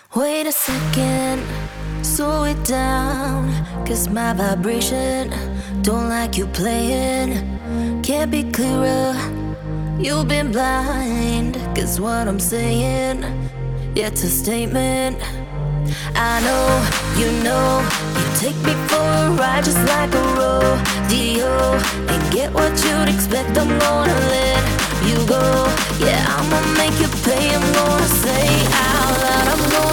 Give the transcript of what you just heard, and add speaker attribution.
Speaker 1: Wait a second, slow it down. Cause my vibration don't like you playing. Can't be clearer, you've been blind. Cause what I'm saying, yeah, it's a statement. I know, you take me for a ride just like a rodeo. And get what you'd expect, I'm gonna let you go. Yeah, I'ma make you pay, I'm gonna say out loud, I'm gonna